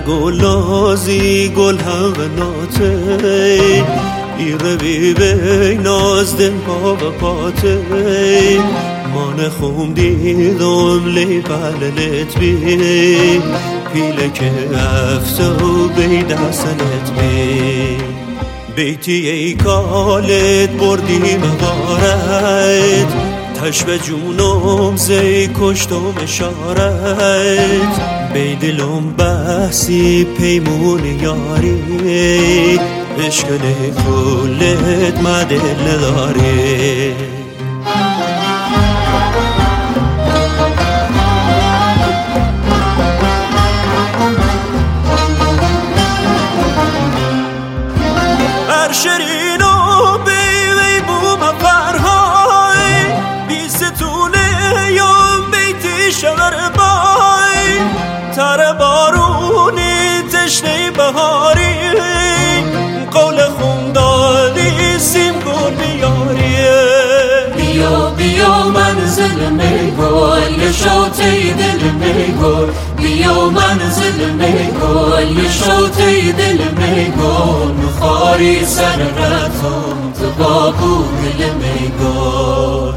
گل نازی گل هوناته ایره بی بی ناز دل پا و پاته من خون دیدم لی پللت بی پیله که افته و بی دستنت بی بیتی ای کالت بردی مغارت تشبه جونم زی کشتم اشارت بی دلم بحثی پیمون یاری عشق کلت مدل داری شیرین و بیوی بوم فرهای بی ستونه یا بیتی شغر بای تر بارونی تشنی بهاری قول خوندالی سیم گل بیاری بیا بیا منزل میگل یه شاطی دل میگل بیا منزل میگل یه شاطی دل میگل خاری سر رفتم تو بابو دل میگل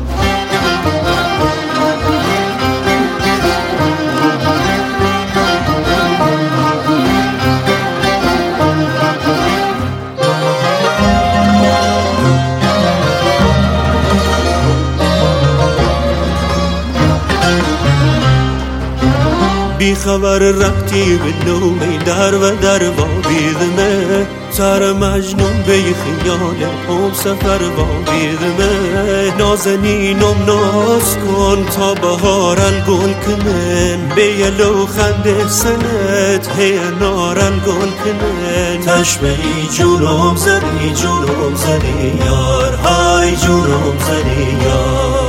بی خبر رفتی به نومی در و در وابیدمه سر مجنون به خیال هم سفر وابیدمه نازنینم ناز کن تا بهارن گل کنن به یلو خنده سنت هی نارن گل کنن تشبهی جونم زدی یار های جونم زدی یار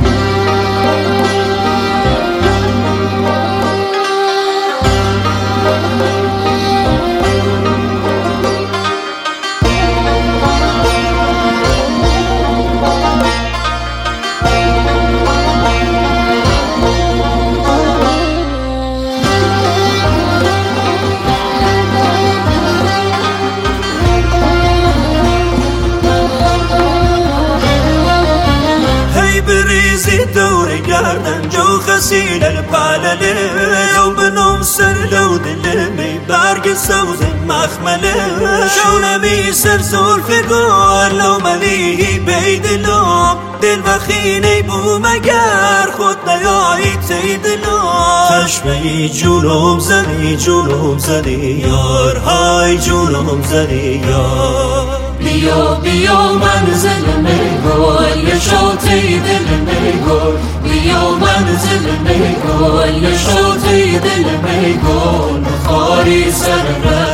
بریزی دور گردن جو خسیل الپلله لو بنام سر لو دلمی برگ سوز مخمله شونمی سر زلف گل لو ملیهی بیدلام دل وخینی بو مگر خود نیایی تی دلام تشبهی جونم زدی یار های جونم زدی یار بیا بیا منزل میگل یه شاطی دل میگل بیا منزل میگل یه شاطی دل میگل خاری سر